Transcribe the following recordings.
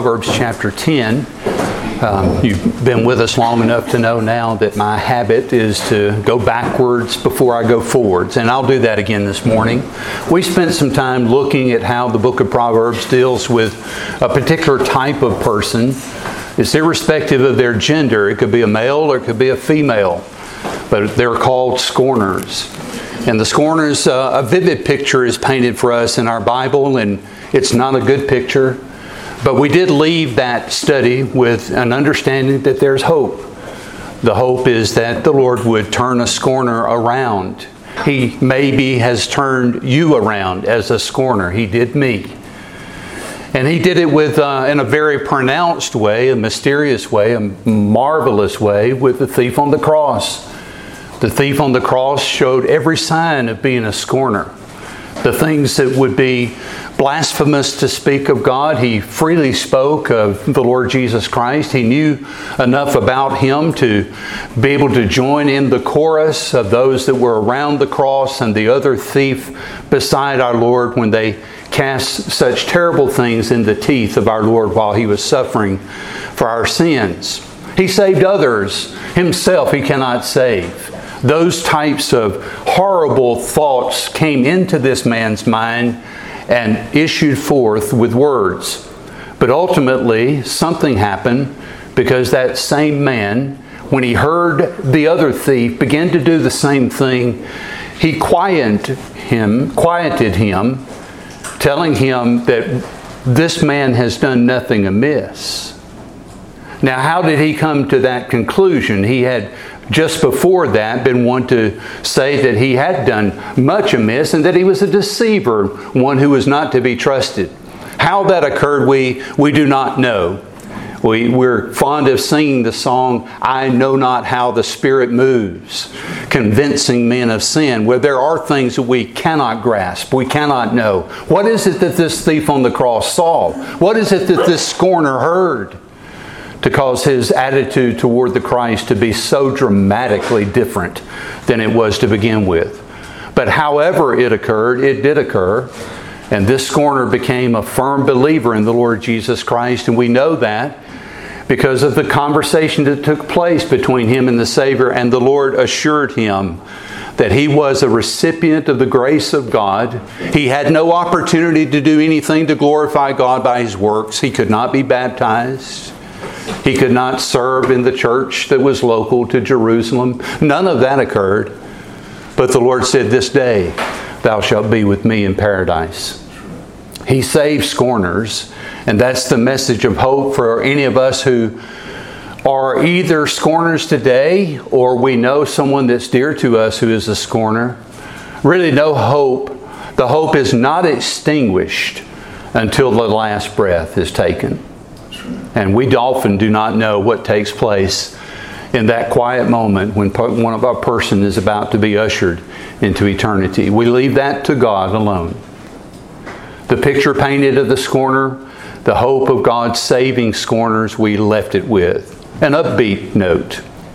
Proverbs chapter 10. You've been with us long enough to know now that my habit is to go backwards before I go forwards, and I'll do that again this morning. We spent some time looking at how the book of Proverbs deals with a particular type of person. It's irrespective of their gender. It could be a male or it could be a female, but they're called scorners. And the scorners, a vivid picture is painted for us in our Bible, and it's not a good picture. But we did leave that study with an understanding that there's hope. The hope is that the Lord would turn a scorner around. He maybe has turned you around as a scorner. He did me. And He did it with in a very pronounced way, a mysterious way, a marvelous way with the thief on the cross. The thief on the cross showed every sign of being a scorner. The things that would be blasphemous to speak of God, He freely spoke of the Lord Jesus Christ. He knew enough about Him to be able to join in the chorus of those that were around the cross and the other thief beside our Lord when they cast such terrible things in the teeth of our Lord while He was suffering for our sins. He saved others. Himself He cannot save. Those types of horrible thoughts came into this man's mind and issued forth with words. But ultimately, something happened because that same man, when he heard the other thief begin to do the same thing, he quieted him, telling him that this man has done nothing amiss. Now, how did he come to that conclusion? He had just before that been one to say that he had done much amiss and that he was a deceiver, one who was not to be trusted. How that occurred, we do not know. We're fond of singing the song, "I know not how the Spirit moves," convincing men of sin, where there are things that we cannot grasp, we cannot know. What is it that this thief on the cross saw? What is it that this scorner heard to cause his attitude toward the Christ to be so dramatically different than it was to begin with? But however it occurred, it did occur. And this scorner became a firm believer in the Lord Jesus Christ. And we know that because of the conversation that took place between him and the Savior. And the Lord assured him that he was a recipient of the grace of God. He had no opportunity to do anything to glorify God by his works. He could not be baptized. He could not serve in the church that was local to Jerusalem. None of that occurred. But the Lord said, "This day thou shalt be with me in paradise." He saves scorners, and that's the message of hope for any of us who are either scorners today or we know someone that's dear to us who is a scorner. Really no hope. The hope is not extinguished until the last breath is taken. And we often do not know what takes place in that quiet moment when one of our person is about to be ushered into eternity. We leave that to God alone. The picture painted of the scorner, the hope of God saving scorners, we left it with an upbeat note.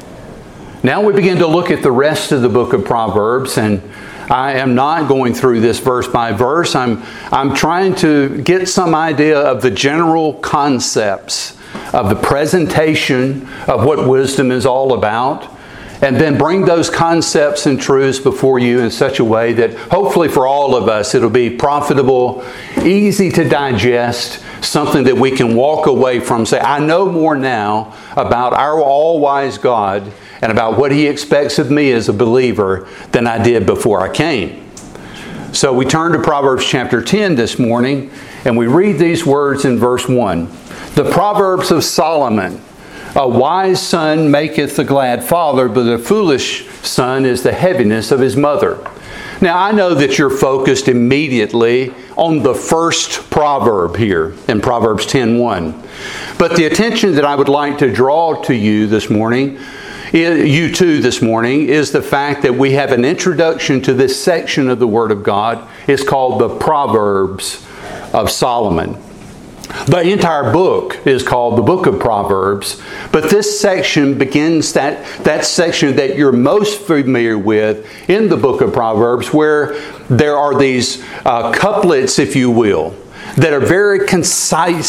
Now we begin to look at the rest of the book of Proverbs, and I am not going through this verse by verse. I'm trying to get some idea of the general concepts of the presentation of what wisdom is all about, and then bring those concepts and truths before you in such a way that hopefully for all of us it'll be profitable, easy to digest, something that we can walk away from, say, I know more now about our all-wise God and about what He expects of me as a believer than I did before I came. So we turn to Proverbs chapter 10 this morning, and we read these words in verse 1. The Proverbs of Solomon: "A wise son maketh a glad father, but a foolish son is the heaviness of his mother." Now I know that you're focused immediately on the first proverb here in Proverbs 10:1. But the attention that I would like to draw to you this morning, is the fact that we have an introduction to this section of the Word of God. It's called the Proverbs of Solomon. The entire book is called the Book of Proverbs, but this section begins that section that you're most familiar with in the Book of Proverbs, where there are these couplets, if you will, that are very concise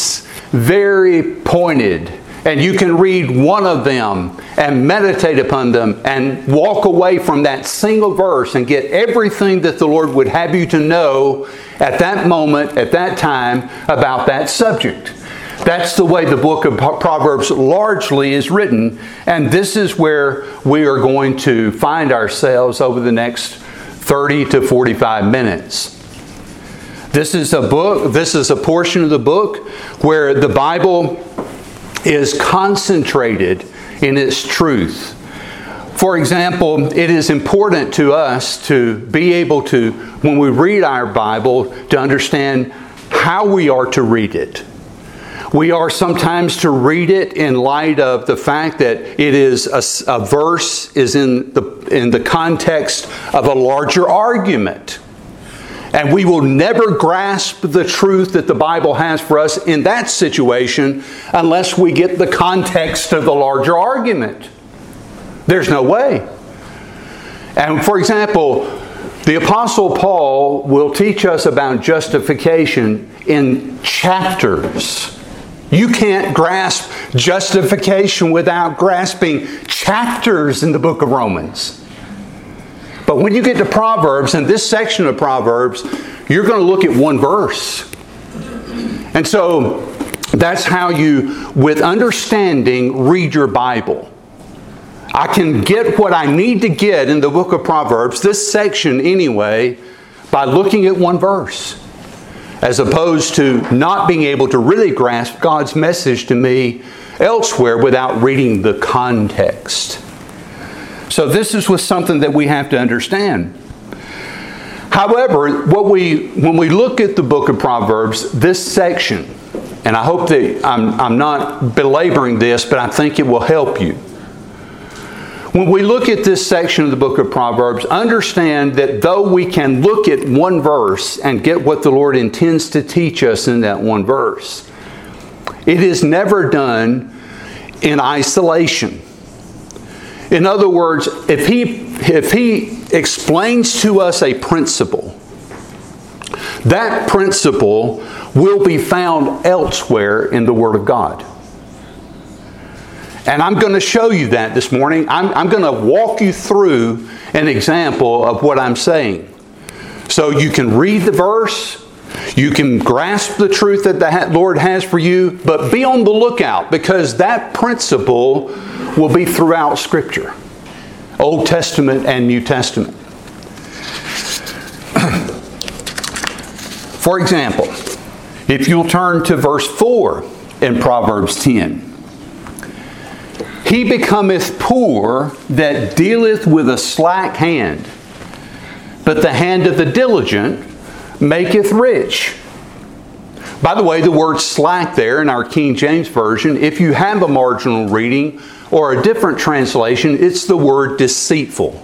very pointed. And you can read one of them and meditate upon them and walk away from that single verse and get everything that the Lord would have you to know at that moment, at that time, about that subject. That's the way the book of Proverbs largely is written. And this is where we are going to find ourselves over the next 30 to 45 minutes. This is a portion of the book where the Bible is concentrated in its truth. For example, it is important to us to be able to, when we read our Bible, to understand how we are to read it. We are sometimes to read it in light of the fact that it is a verse is in the context of a larger argument. And we will never grasp the truth that the Bible has for us in that situation unless we get the context of the larger argument. There's no way. And for example, the Apostle Paul will teach us about justification in chapters. You can't grasp justification without grasping chapters in the book of Romans. But when you get to Proverbs, and this section of Proverbs, you're going to look at one verse. And so that's how you, with understanding, read your Bible. I can get what I need to get in the book of Proverbs, this section anyway, by looking at one verse, as opposed to not being able to really grasp God's message to me elsewhere without reading the context. So this is something that we have to understand. However, when we look at the book of Proverbs, this section, and I hope that I'm not belaboring this, but I think it will help you. When we look at this section of the book of Proverbs, understand that though we can look at one verse and get what the Lord intends to teach us in that one verse, it is never done in isolation. In other words, if he explains to us a principle, that principle will be found elsewhere in the Word of God. And I'm going to show you that this morning. I'm going to walk you through an example of what I'm saying. So you can read the verse, you can grasp the truth that the Lord has for you, but be on the lookout, because that principle will be throughout Scripture, Old Testament and New Testament. For example, if you'll turn to verse 4 in Proverbs 10. He becometh poor that dealeth with a slack hand, but the hand of the diligent maketh rich. By the way, the word slack there in our King James Version, if you have a marginal reading or a different translation, it's the word deceitful.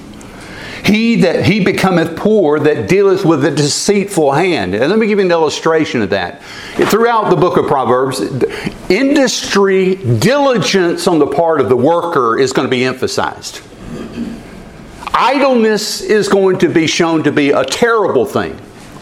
He becometh poor that dealeth with a deceitful hand. And let me give you an illustration of that. Throughout the book of Proverbs, industry, diligence on the part of the worker is going to be emphasized. Idleness is going to be shown to be a terrible thing.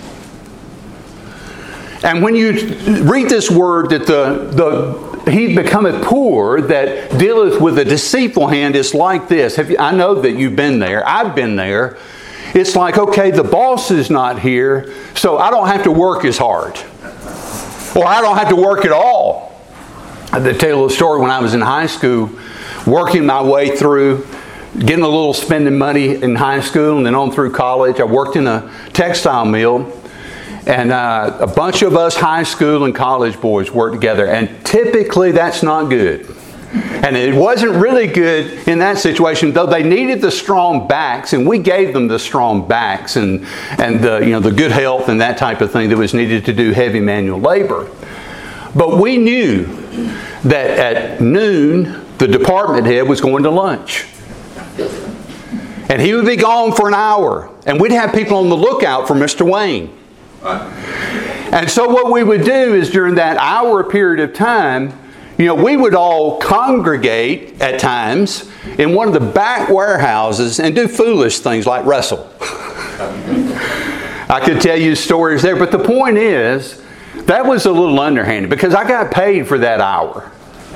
And when you read this word that he becometh poor that dealeth with a deceitful hand, is like this. I know that you've been there. I've been there. It's like, okay, the boss is not here, so I don't have to work as hard. Or I don't have to work at all. I'll tell you a story. When I was in high school, working my way through, getting a little spending money in high school and then on through college, I worked in a textile mill. And a bunch of us high school and college boys worked together. And typically that's not good. And it wasn't really good in that situation, though they needed the strong backs. And we gave them the strong backs and the good health and that type of thing that was needed to do heavy manual labor. But we knew that at noon, the department head was going to lunch. And he would be gone for an hour. And we'd have people on the lookout for Mr. Wayne. And so what we would do is during that hour period of time, we would all congregate at times in one of the back warehouses and do foolish things like wrestle. I could tell you stories there, but the point is That was a little underhanded because I got paid for that hour.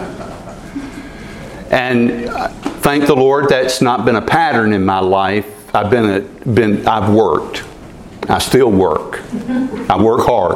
And thank the Lord that's not been a pattern in my life. I've worked. I still work. I work hard.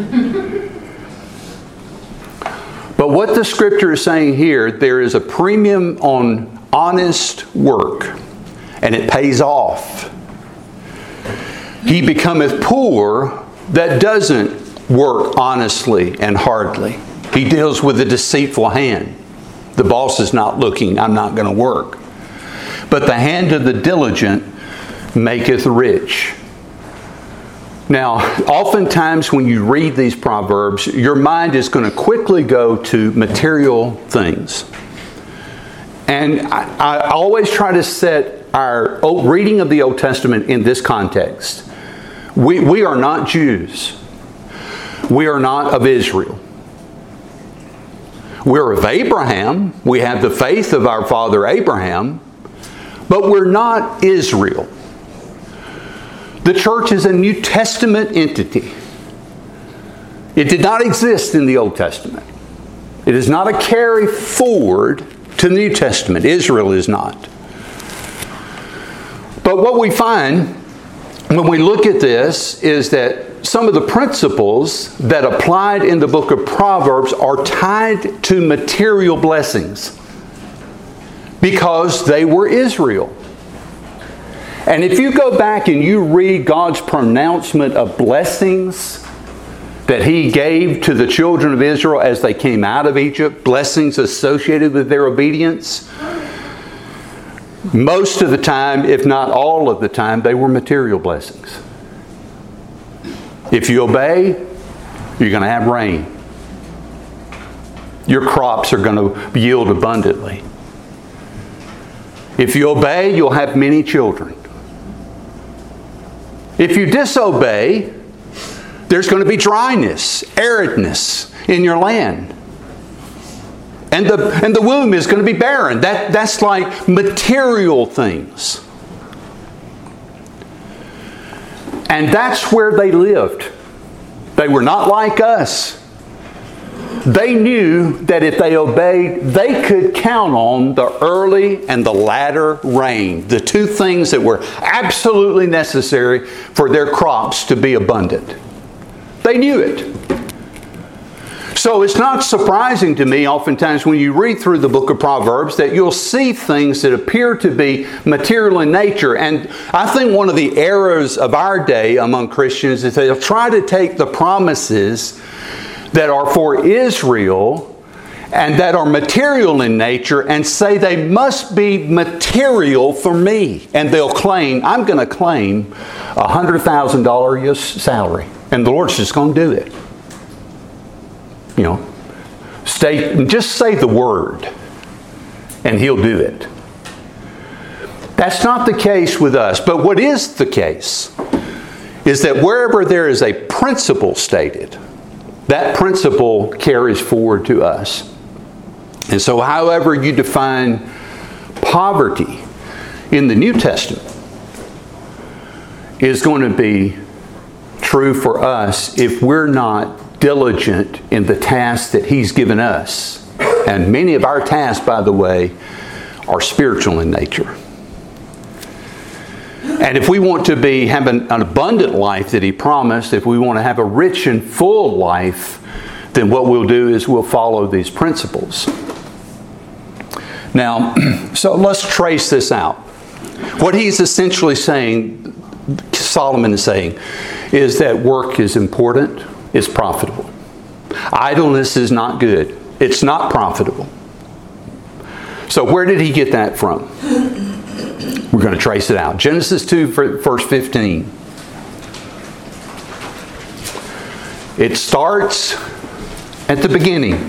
But what the Scripture is saying here, there is a premium on honest work, and it pays off. He becometh poor that doesn't work honestly and hardly. He deals with a deceitful hand. The boss is not looking, I'm not going to work. But the hand of the diligent maketh rich. Now, oftentimes when you read these Proverbs, your mind is going to quickly go to material things. And I always try to set our reading of the Old Testament in this context. We are not Jews. We are not of Israel. We're of Abraham. We have the faith of our father Abraham. But we're not Israel. The church is a New Testament entity. It did not exist in the Old Testament. It is not a carry forward to the New Testament. Israel is not. But what we find when we look at this is that some of the principles that applied in the book of Proverbs are tied to material blessings because they were Israel. And if you go back and you read God's pronouncement of blessings that He gave to the children of Israel as they came out of Egypt, blessings associated with their obedience, most of the time, if not all of the time, they were material blessings. If you obey, you're going to have rain. Your crops are going to yield abundantly. If you obey, you'll have many children. If you disobey, there's going to be dryness, aridness in your land. And the womb is going to be barren. That's like material things. And that's where they lived. They were not like us. They knew that if they obeyed, they could count on the early and the latter rain. The two things that were absolutely necessary for their crops to be abundant. They knew it. So it's not surprising to me oftentimes when you read through the book of Proverbs that you'll see things that appear to be material in nature. And I think one of the errors of our day among Christians is they'll try to take the promises that are for Israel and that are material in nature and say they must be material for me. And they'll claim, I'm going to claim a $100,000 salary. And the Lord's just going to do it. You know, just say the word and He'll do it. That's not the case with us. But what is the case is that wherever there is a principle stated, that principle carries forward to us. And so however you define poverty in the New Testament is going to be true for us if we're not diligent in the tasks that He's given us. And many of our tasks, by the way, are spiritual in nature. And if we want to have an abundant life that He promised, if we want to have a rich and full life, then what we'll do is we'll follow these principles. Now, so let's trace this out. What he's essentially saying, Solomon is saying, is that work is important, it's profitable. Idleness is not good. It's not profitable. So where did he get that from? We're going to trace it out. Genesis 2, verse 15. It starts at the beginning.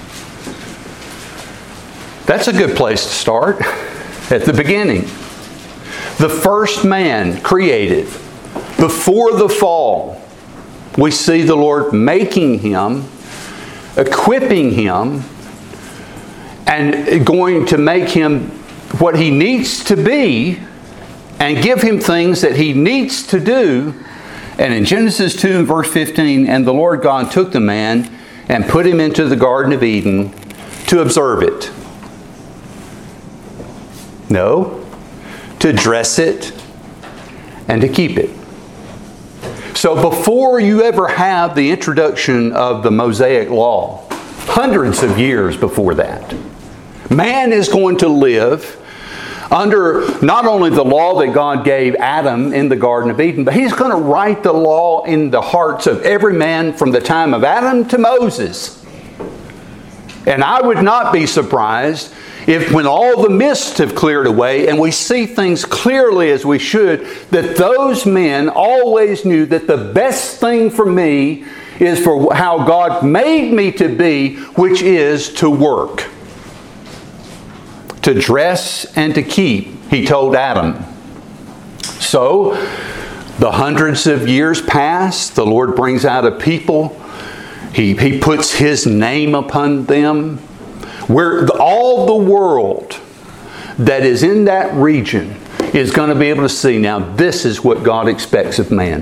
That's a good place to start. At the beginning. The first man created before the fall. We see the Lord making him, equipping him, and going to make him what he needs to be and give him things that he needs to do And in Genesis 2 and verse 15, and the Lord God took the man and put him into the Garden of Eden to observe it. No, to dress it and to keep it. So before you ever have the introduction of the Mosaic Law, hundreds of years before that, man is going to live under not only the law that God gave Adam in the Garden of Eden, but He's going to write the law in the hearts of every man from the time of Adam to Moses. And I would not be surprised if when all the mists have cleared away and we see things clearly as we should, that those men always knew that the best thing for me is for how God made me to be, which is to work. To dress and to keep, He told Adam. So, the hundreds of years pass, the Lord brings out a people. He puts His name upon them. Where all the world that is in that region is going to be able to see, now this is what God expects of man.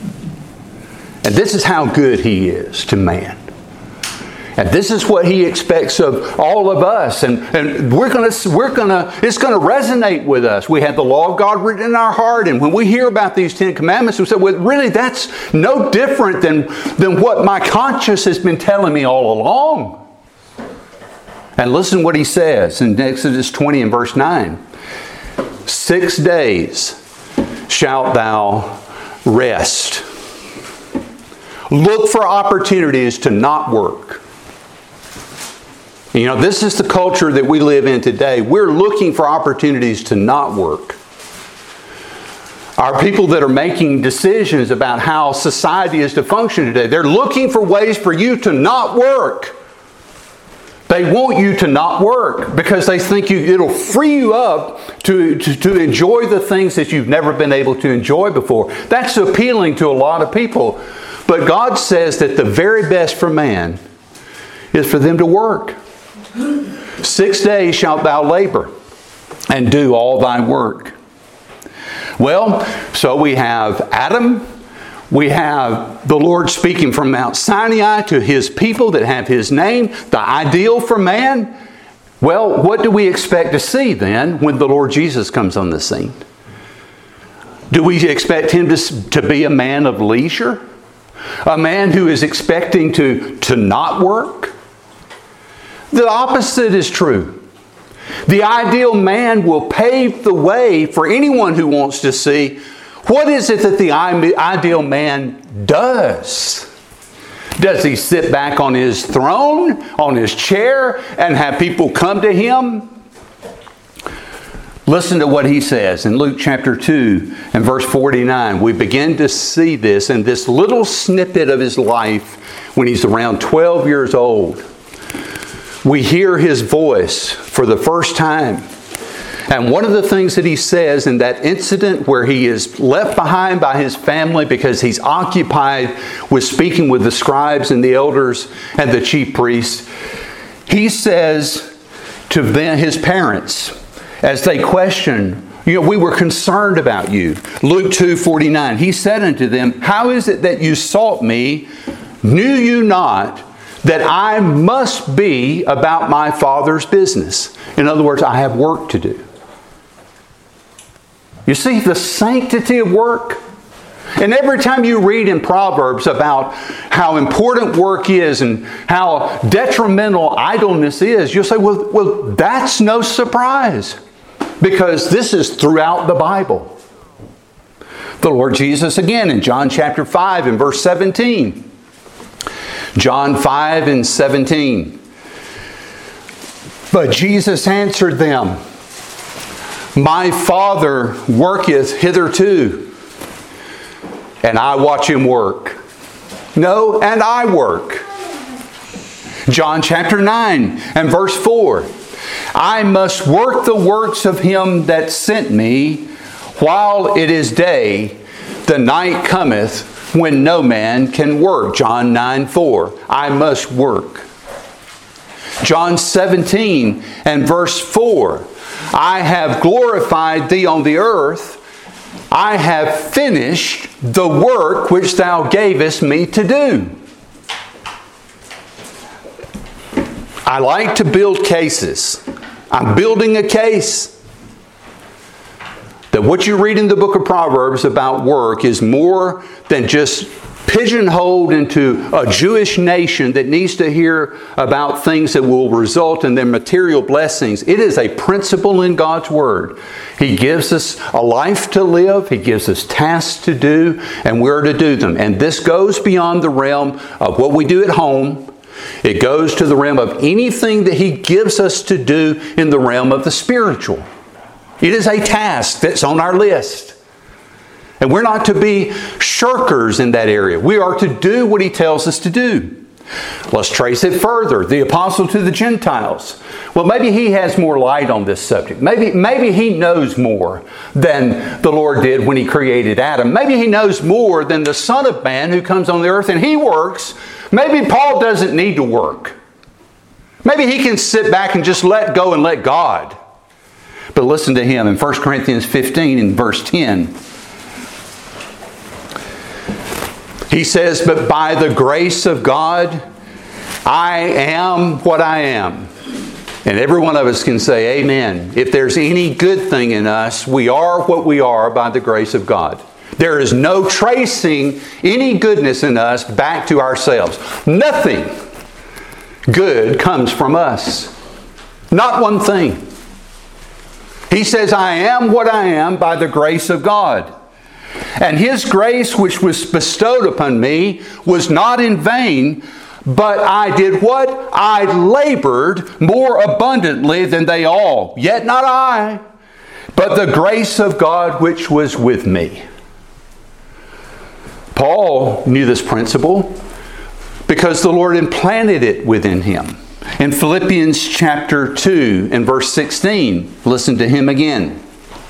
And this is how good He is to man. And this is what He expects of all of us. And it's going to resonate with us. We have the law of God written in our heart. And when we hear about these 10 commandments, we say, well, really, that's no different than what my conscience has been telling me all along. And listen what He says in Exodus 20 and verse 9. 6 days shalt thou rest. Look for opportunities to not work. You know, this is the culture that we live in today. We're looking for opportunities to not work. Our people that are making decisions about how society is to function today, they're looking for ways for you to not work. They want you to not work because they think it'll free you up to enjoy the things that you've never been able to enjoy before. That's appealing to a lot of people. But God says that the very best for man is for them to work. 6 days shalt thou labor and do all thy work. Well, so we have Adam. We have the Lord speaking from Mount Sinai to His people that have His name, the ideal for man. Well, what do we expect to see then when the Lord Jesus comes on the scene? Do we expect Him to be a man of leisure? A man who is expecting to not work? The opposite is true. The ideal man will pave the way for anyone who wants to see what is it that the ideal man does. Does he sit back on his throne, on his chair, and have people come to him? Listen to what he says in Luke chapter 2 and verse 49. We begin to see this in this little snippet of his life when he's around 12 years old. We hear his voice for the first time. And one of the things that he says in that incident where he is left behind by his family because he's occupied with speaking with the scribes and the elders and the chief priests, he says to his parents as they question, we were concerned about you. Luke 2:49, he said unto them, how is it that you sought me? Knew you not that I must be about my Father's business? In other words, I have work to do. You see the sanctity of work? And every time you read in Proverbs about how important work is and how detrimental idleness is, you'll say, well, that's no surprise. Because this is throughout the Bible. The Lord Jesus again in John chapter 5 and verse 17. John 5 and 17. But Jesus answered them, my Father worketh hitherto, and I watch Him work. No, and I work. John chapter 9 and verse 4. I must work the works of Him that sent me while it is day. The night cometh when no man can work. John 9:4. I must work. John 17 and verse 4. I have glorified thee on the earth, I have finished the work which thou gavest me to do. I like to build cases. I'm building a case that what you read in the book of Proverbs about work is more than just pigeonholed into a Jewish nation that needs to hear about things that will result in their material blessings. It is a principle in God's Word. He gives us a life to live. He gives us tasks to do, and we're to do them. And this goes beyond the realm of what we do at home. It goes to the realm of anything that He gives us to do in the realm of the spiritual. It is a task that's on our list. And we're not to be shirkers in that area. We are to do what He tells us to do. Let's trace it further. The apostle to the Gentiles. Well, maybe he has more light on this subject. Maybe he knows more than the Lord did when He created Adam. Maybe he knows more than the Son of Man who comes on the earth and he works. Maybe Paul doesn't need to work. Maybe he can sit back and just let go and let God. But listen to him in 1 Corinthians 15 and verse 10. He says, but by the grace of God, I am what I am. And every one of us can say amen. If there's any good thing in us, we are what we are by the grace of God. There is no tracing any goodness in us back to ourselves. Nothing good comes from us. Not one thing. He says, I am what I am by the grace of God. And His grace which was bestowed upon me was not in vain, but I did what? I labored more abundantly than they all. Yet not I, but the grace of God which was with me. Paul knew this principle because the Lord implanted it within him. In Philippians chapter 2 and verse 16, listen to him again.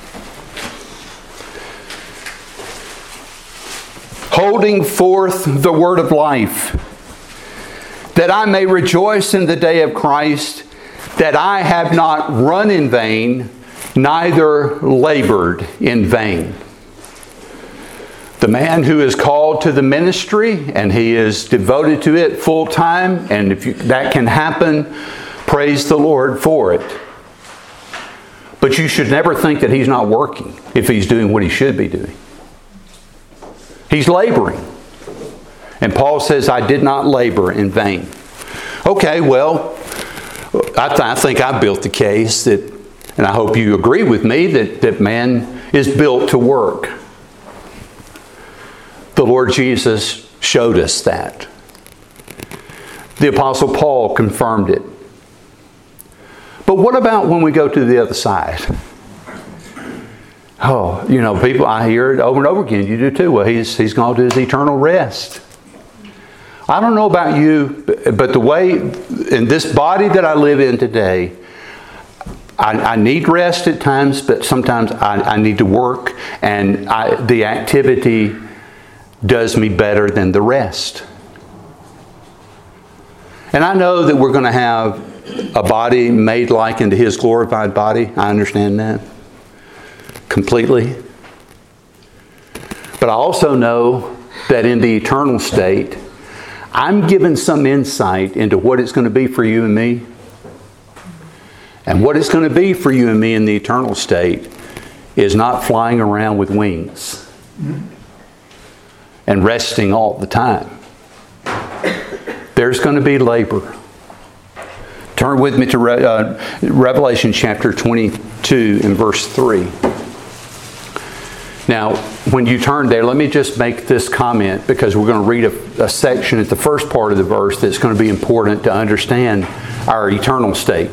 Holding forth the word of life, that I may rejoice in the day of Christ, that I have not run in vain, neither labored in vain. The man who is called to the ministry and he is devoted to it full time, and if that can happen, praise the Lord for it. But you should never think that he's not working if he's doing what he should be doing. He's laboring. And Paul says, I did not labor in vain. Okay, well, I think I built the case that, and I hope you agree with me, that man is built to work. The Lord Jesus showed us that. The Apostle Paul confirmed it. But what about when we go to the other side? Oh, people, I hear it over and over again. You do too. Well, he's gone to his eternal rest. I don't know about you, but the way, in this body that I live in today, I need rest at times, but sometimes I need to work, and the activity does me better than the rest. And I know that we're going to have a body made like unto His glorified body. I understand that completely. But I also know that in the eternal state, I'm given some insight into what it's going to be for you and me. And what it's going to be for you and me in the eternal state is not flying around with wings and resting all the time. There's going to be labor. Turn with me to Revelation chapter 22 and verse 3. Now, when you turn there, let me just make this comment, because we're going to read a section at the first part of the verse that's going to be important to understand our eternal state.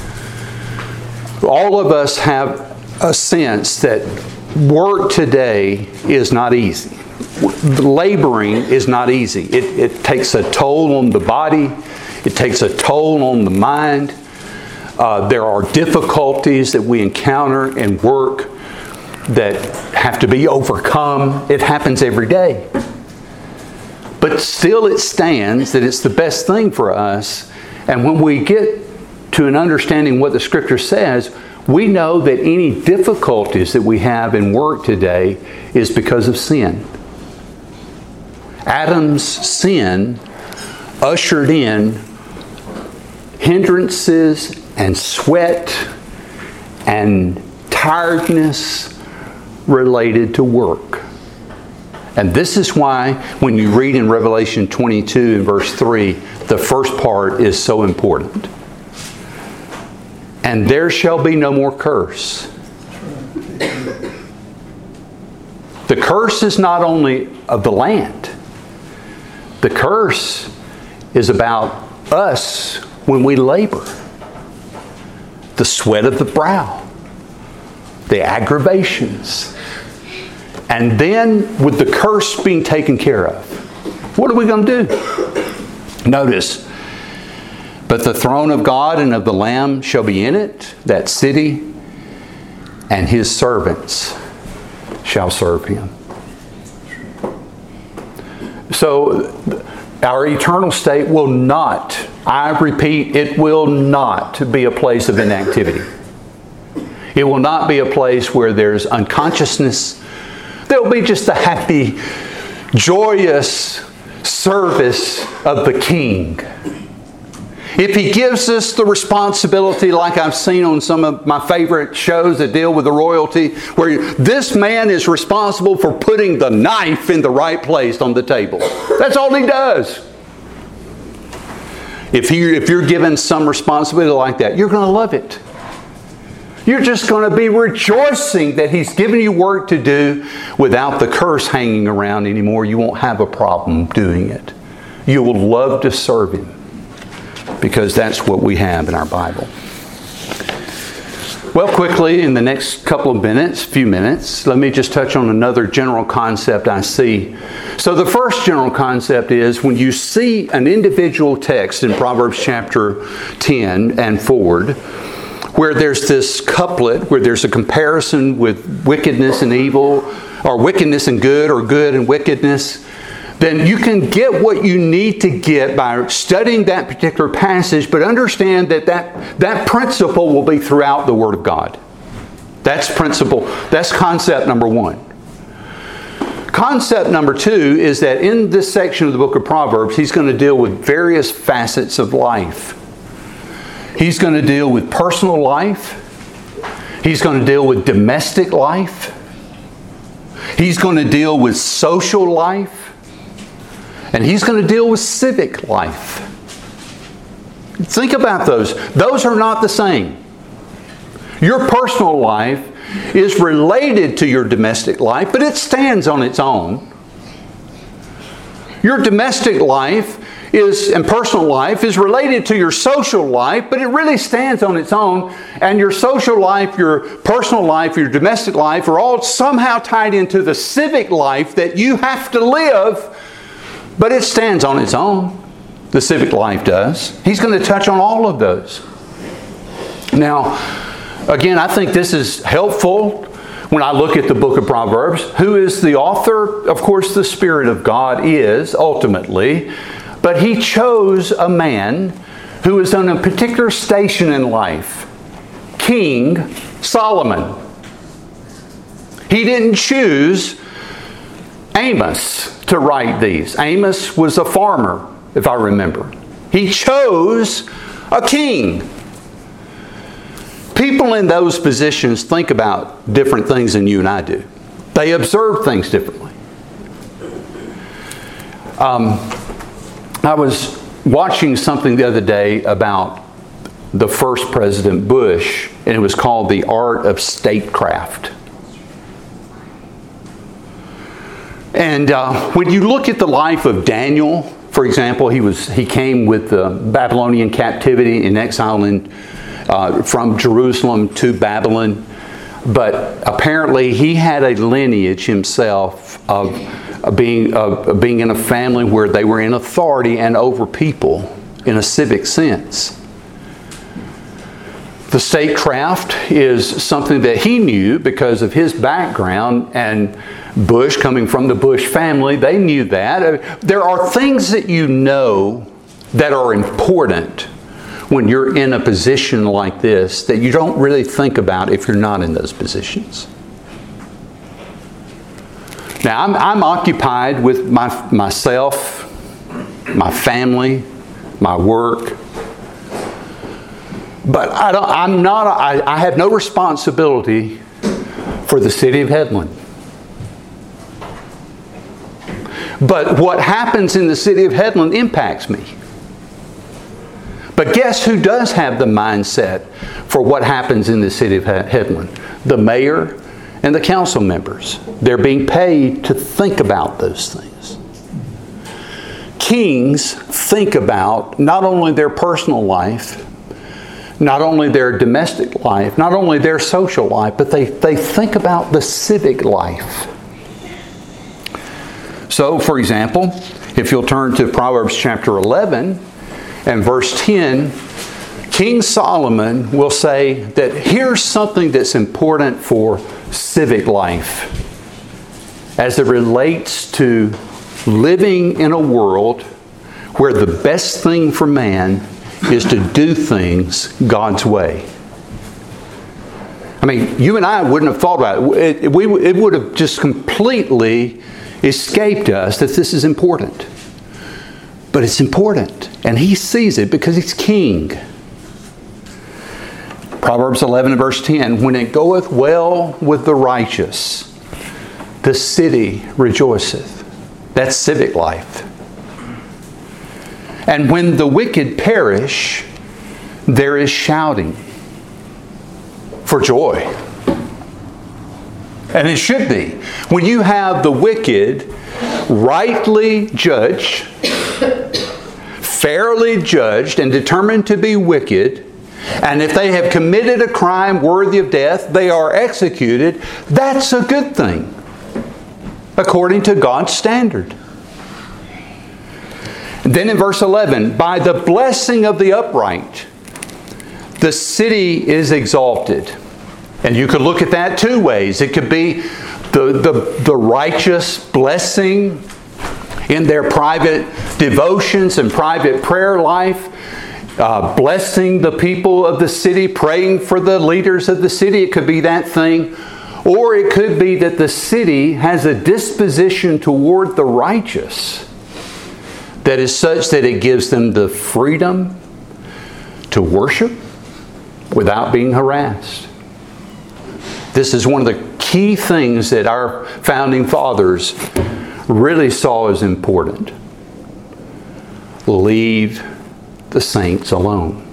All of us have a sense that work today is not easy. Laboring is not easy. It takes a toll on the body. It takes a toll on the mind. There are difficulties that we encounter in work that have to be overcome. It happens every day. But still it stands that it's the best thing for us. And when we get to an understanding what the Scripture says, We know that any difficulties that we have in work today is because of sin. Adam's sin ushered in hindrances and sweat and tiredness related to work. And this is why when you read in Revelation 22 and verse 3, the first part is so important. And there shall be no more curse. The curse is not only of the land. The curse is about us when we labor. The sweat of the brow. The aggravations. And then with the curse being taken care of, what are we going to do? Notice, but the throne of God and of the Lamb shall be in it, that city, and His servants shall serve Him. So our eternal state will not, I repeat, it will not be a place of inactivity. It will not be a place where there's unconsciousness. There'll be just a happy, joyous service of the King. If He gives us the responsibility, like I've seen on some of my favorite shows that deal with the royalty, where this man is responsible for putting the knife in the right place on the table. That's all he does. If you're given some responsibility like that, you're going to love it. You're just going to be rejoicing that He's given you work to do without the curse hanging around anymore. You won't have a problem doing it. You will love to serve Him because that's what we have in our Bible. Well, quickly, in the next couple of few minutes, let me just touch on another general concept I see. So the first general concept is when you see an individual text in Proverbs chapter 10 and forward, where there's this couplet, where there's a comparison with wickedness and evil, or wickedness and good, or good and wickedness, then you can get what you need to get by studying that particular passage, but understand that principle will be throughout the Word of God. That's concept number one. Concept number two is that in this section of the book of Proverbs, he's going to deal with various facets of life. He's going to deal with personal life. He's going to deal with domestic life. He's going to deal with social life. And he's going to deal with civic life. Think about those. Those are not the same. Your personal life is related to your domestic life, but it stands on its own. Your domestic life and personal life is related to your social life, but it really stands on its own. And your social life, your personal life, your domestic life are all somehow tied into the civic life that you have to live, but it stands on its own. The civic life does. He's going to touch on all of those. Now, again, I think this is helpful when I look at the book of Proverbs. Who is the author? Of course, the Spirit of God is, ultimately. But He chose a man who is on a particular station in life. King Solomon. He didn't choose Amos to write these. Amos was a farmer, if I remember. He chose a king. People in those positions think about different things than you and I do. They observe things differently. I was watching something the other day about the first President Bush, and it was called The Art of Statecraft. And when you look at the life of Daniel, for example, he came with the Babylonian captivity in exile from Jerusalem to Babylon. But apparently he had a lineage himself of being in a family where they were in authority and over people in a civic sense. The statecraft is something that he knew because of his background, and Bush, coming from the Bush family, they knew that. There are things that you know that are important when you're in a position like this that you don't really think about if you're not in those positions. Now, I'm occupied with myself, my family, my work. But I have no responsibility for the city of Headland. But what happens in the city of Headland impacts me. But guess who does have the mindset for what happens in the city of Headland? The mayor and the council members. They're being paid to think about those things. Kings think about not only their personal life, not only their domestic life, not only their social life, but they think about the civic life. So, for example, if you'll turn to Proverbs chapter 11 and verse 10, King Solomon will say that here's something that's important for civic life as it relates to living in a world where the best thing for man is to do things God's way. I mean, you and I wouldn't have thought about it. It would have just completely escaped us that this is important. But it's important. And he sees it because he's king. Proverbs 11 and verse 10, when it goeth well with the righteous, the city rejoiceth. That's civic life. And when the wicked perish, there is shouting for joy. And it should be. When you have the wicked rightly judged, fairly judged, and determined to be wicked, and if they have committed a crime worthy of death, they are executed, that's a good thing, according to God's standard. Then in verse 11, by the blessing of the upright, the city is exalted. And you could look at that two ways. It could be the righteous blessing in their private devotions and private prayer life, blessing the people of the city, praying for the leaders of the city. It could be that thing. Or it could be that the city has a disposition toward the righteous that is such that it gives them the freedom to worship without being harassed. This is one of the key things that our founding fathers really saw as important. Leave the saints alone.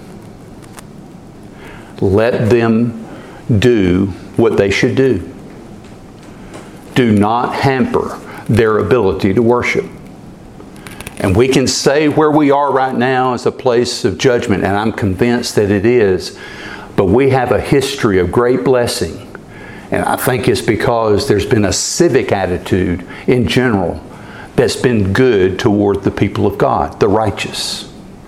Let them do what they should do. Do not hamper their ability to worship. And we can say where we are right now is a place of judgment, and I'm convinced that it is. But we have a history of great blessing. And I think it's because there's been a civic attitude in general that's been good toward the people of God, the righteous.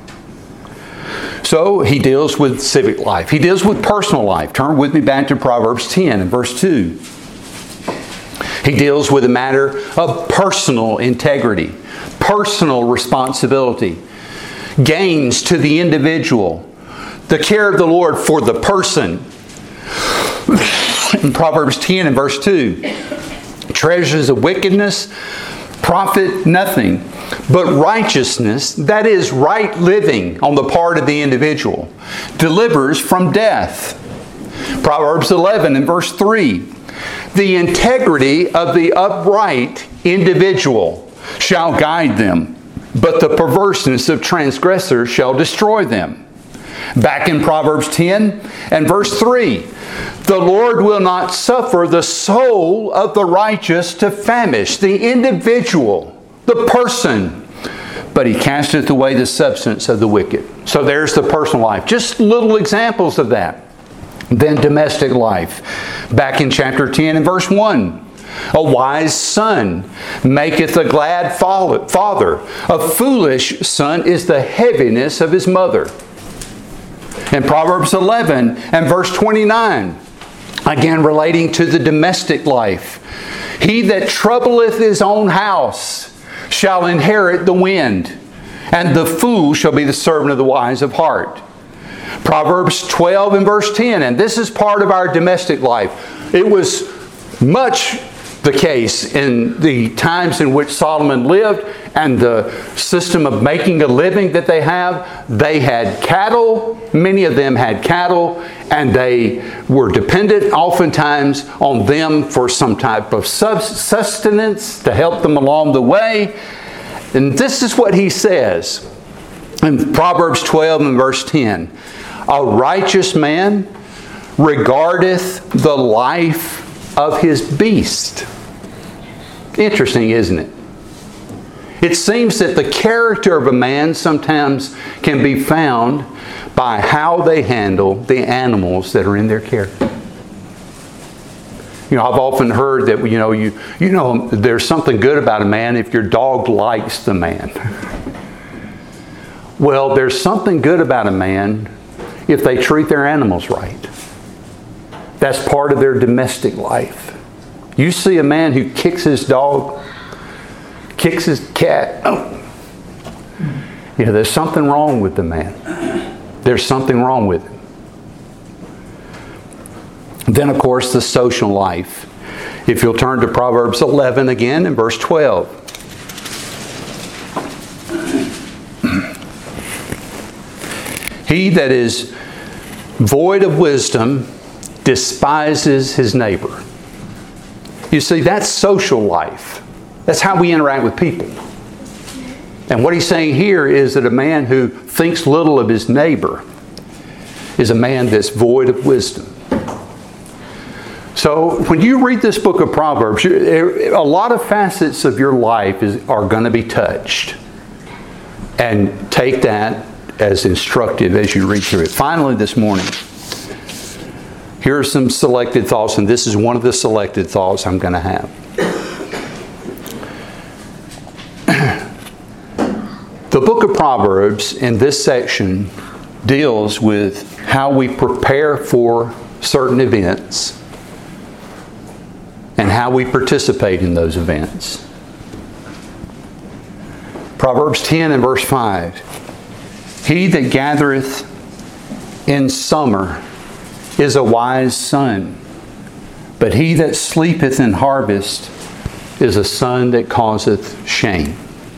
So he deals with civic life. He deals with personal life. Turn with me back to Proverbs 10 and verse 2. He deals with a matter of personal integrity, personal responsibility, gains to the individual, the care of the Lord for the person. In Proverbs 10 and verse 2, treasures of wickedness profit nothing, but righteousness, that is right living on the part of the individual, delivers from death. Proverbs 11 and verse 3, the integrity of the upright individual shall guide them, but the perverseness of transgressors shall destroy them. Back in Proverbs 10 and verse 3, the Lord will not suffer the soul of the righteous to famish, the individual, the person, but He casteth away the substance of the wicked. So there's the personal life. Just little examples of that. Then domestic life. Back in chapter 10 and verse 1. A wise son maketh a glad father. A foolish son is the heaviness of his mother. In Proverbs 11 and verse 29, again relating to the domestic life. He that troubleth his own house shall inherit the wind, and the fool shall be the servant of the wise of heart. Proverbs 12 and verse 10, and this is part of our domestic life. It was much the case in the times in which Solomon lived and the system of making a living that they have. They had cattle, many of them had cattle, and they were dependent oftentimes on them for some type of sustenance to help them along the way. And this is what he says in Proverbs 12 and verse 10. A righteous man regardeth the life of his beast. Interesting, isn't it? It seems that the character of a man sometimes can be found by how they handle the animals that are in their care. You know, I've often heard that, you know, there's something good about a man if your dog likes the man. Well, there's something good about a man if they treat their animals right. That's part of their domestic life. You see a man who kicks his dog, kicks his cat. There's something wrong with the man. There's something wrong with him. Then, of course, the social life. If you'll turn to Proverbs 11 again in verse 12. He that is void of wisdom despises his neighbor. You see, that's social life. That's how we interact with people. And what he's saying here is that a man who thinks little of his neighbor is a man that's void of wisdom. So when you read this book of Proverbs, a lot of facets of your life are going to be touched. And take that as instructive as you read through it. Finally, this morning, here are some selected thoughts, and this is one of the selected thoughts I'm going to have. The book of Proverbs in this section deals with how we prepare for certain events and how we participate in those events. Proverbs 10 and verse 5. He that gathereth in summer is a wise son, but he that sleepeth in harvest is a son that causeth shame.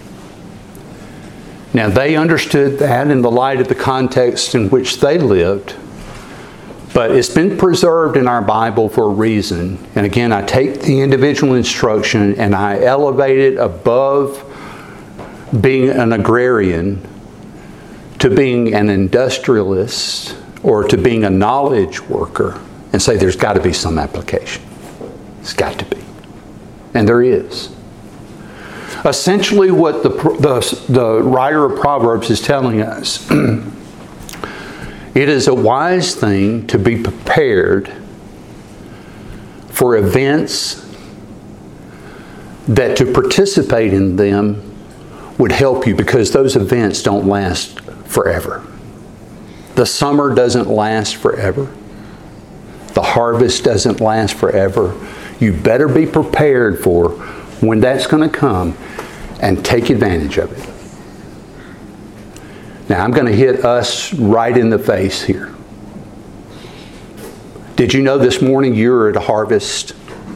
Now they understood that in the light of the context in which they lived, but it's been preserved in our Bible for a reason. And again, I take the individual instruction and I elevate it above being an agrarian to being an industrialist or to being a knowledge worker and say there's got to be some application. It's got to be. And there is. Essentially what the writer of Proverbs is telling us, it is a wise thing to be prepared for events that to participate in them would help you, because those events don't last forever. The summer doesn't last forever. The harvest doesn't last forever. You better be prepared for when that's going to come and take advantage of it. Now, I'm going to hit us right in the face here. Did you know this morning you're at a harvest?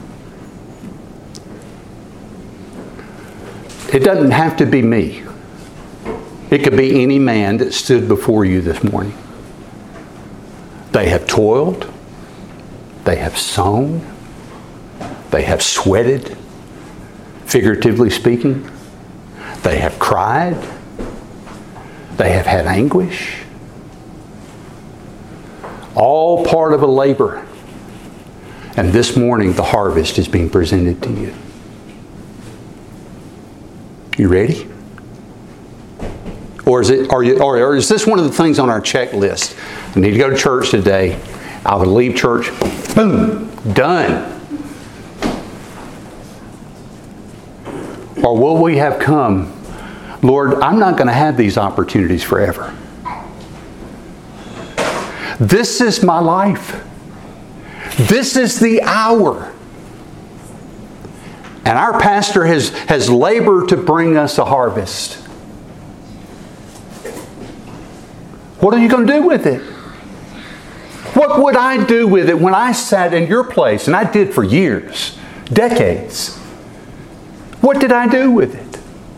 It doesn't have to be me. It could be any man that stood before you this morning. They have toiled. They have sown. They have sweated, figuratively speaking. They have cried. They have had anguish. All part of a labor. And this morning the harvest is being presented to you. You ready? Or is this one of the things on our checklist? I need to go to church today. I will leave church. Boom. Done. Or will we have come, Lord, I'm not going to have these opportunities forever. This is my life. This is the hour. And our pastor has labored to bring us a harvest. What are you going to do with it? What would I do with it when I sat in your place? And I did for years, decades. What did I do with it?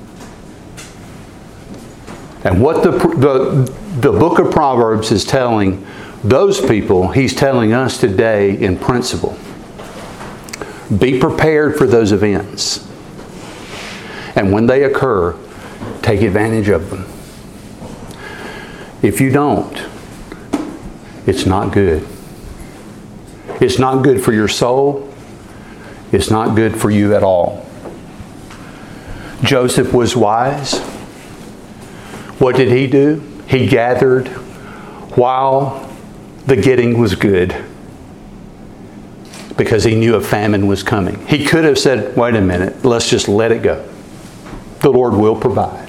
And what the book of Proverbs is telling those people, he's telling us today in principle. Be prepared for those events. And when they occur, take advantage of them. If you don't, it's not good. It's not good for your soul. It's not good for you at all. Joseph was wise. What did he do? He gathered while the getting was good, because he knew a famine was coming. He could have said, wait a minute, let's just let it go. The Lord will provide.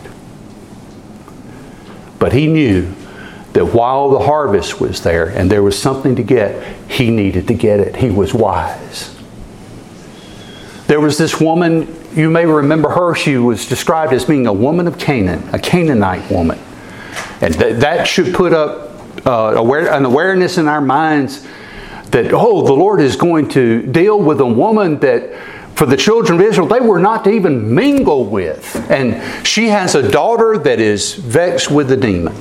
But he knew that while the harvest was there and there was something to get, he needed to get it. He was wise. There was this woman, you may remember her, she was described as being a woman of Canaan, a Canaanite woman. And that should put up an awareness in our minds that, oh, the Lord is going to deal with a woman that, for the children of Israel, they were not to even mingle with. And she has a daughter that is vexed with the demon.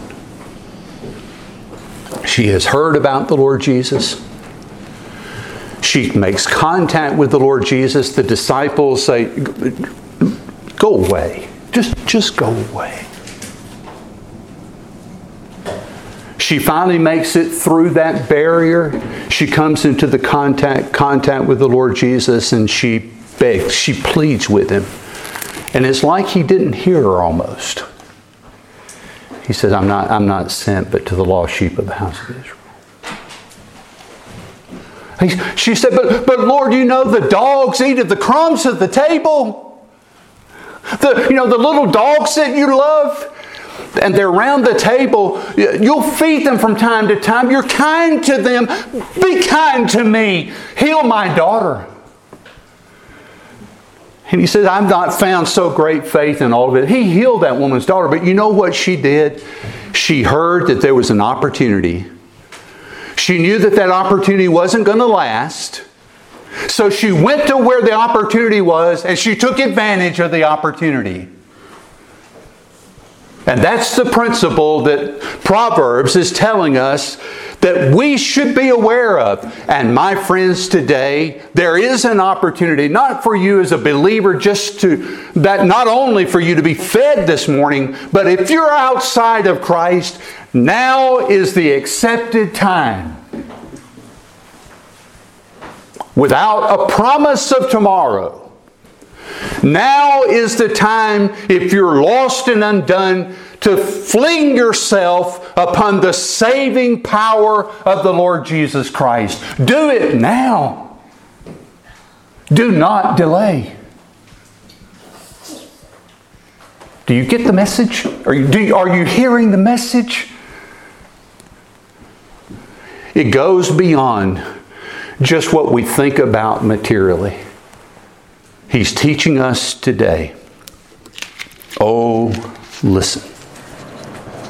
She has heard about the Lord Jesus. She makes contact with the Lord Jesus. The disciples say, go away. Just go away. She finally makes it through that barrier. She comes into the contact with the Lord Jesus, and she begs, she pleads with him. And it's like he didn't hear her almost. He says, I'm not sent but to the lost sheep of the house of Israel. She said, but Lord, you know the dogs eat of the crumbs of the table. The little dogs that you love. And they're around the table. You'll feed them from time to time. You're kind to them. Be kind to me. Heal my daughter. And he says, I've not found so great faith in all of it. He healed that woman's daughter. But you know what she did? She heard that there was an opportunity. She knew that opportunity wasn't going to last. So she went to where the opportunity was, and she took advantage of the opportunity. And that's the principle that Proverbs is telling us that we should be aware of. And my friends, today, there is an opportunity, not for you as a believer, not only for you to be fed this morning, but if you're outside of Christ, now is the accepted time. Without a promise of tomorrow. Now is the time, if you're lost and undone, to fling yourself upon the saving power of the Lord Jesus Christ. Do it now. Do not delay. Do you get the message? Are you hearing the message? It goes beyond just what we think about materially. He's teaching us today. Oh, listen.